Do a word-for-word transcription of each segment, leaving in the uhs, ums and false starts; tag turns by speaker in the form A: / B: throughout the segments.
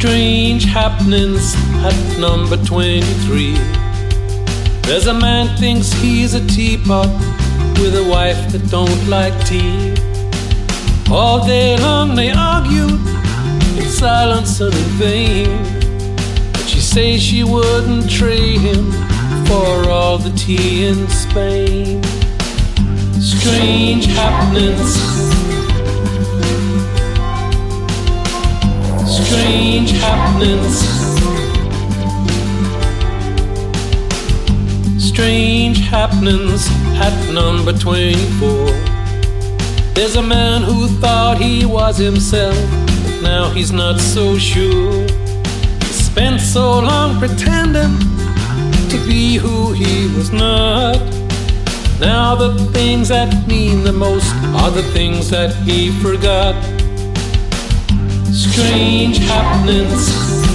A: Strange happenings at number twenty-three. There's a man thinks he's a teapot with a wife that don't like tea. All day long they argue in silence and in vain, but she says she wouldn't trade him for all the tea in Spain. Strange happenings, strange happenings, strange happenings at number twenty-four. There's a man who thought he was himself, but now he's not so sure. He spent so long pretending to be who he was not. Now the things that mean the most are the things that he forgot. Strange happenings,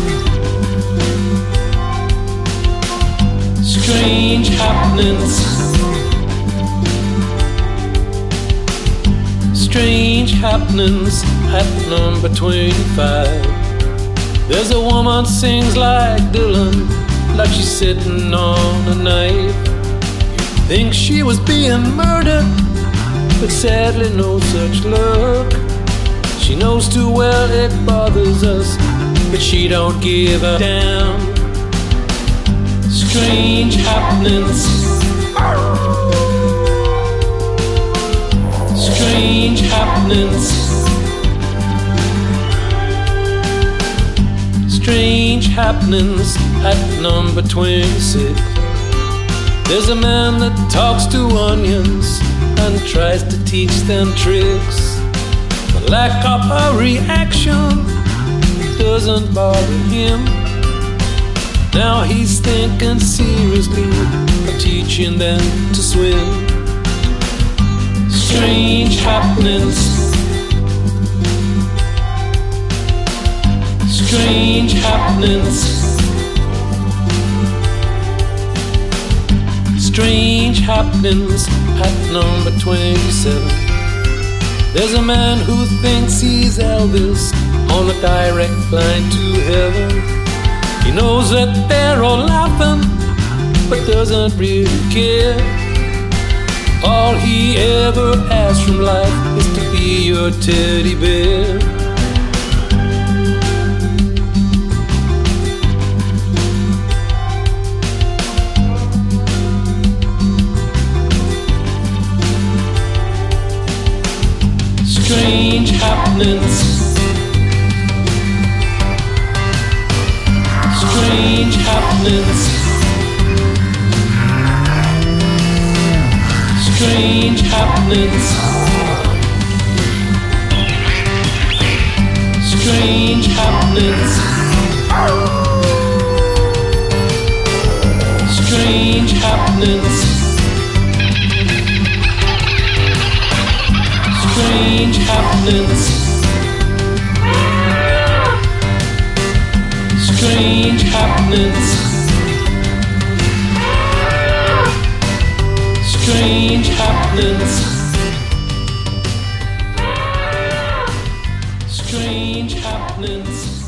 A: strange happenings, strange happenings at number twenty-five. There's a woman sings like Dylan, like she's sitting on a knife. You'd think she was being murdered, but sadly no such luck. She knows too well it bothers us, but she don't give a damn. Strange happenings, strange happenings, strange happenings at number twenty-six. There's a man that talks to onions and tries to teach them tricks. The lack of a reaction doesn't bother him. Now he's thinking seriously of teaching them to swim. Strange happenings, strange happenings, strange happenings at number twenty-seven. There's a man who thinks he's Elvis on a direct line to heaven. He knows that they're all laughing, but doesn't really care. All he ever asks from life is to be your teddy bear. Strange happenings, strange happenings, strange happenings, strange happenings, strange happenings, strange happenings, strange happenings, strange happenings, strange happenings.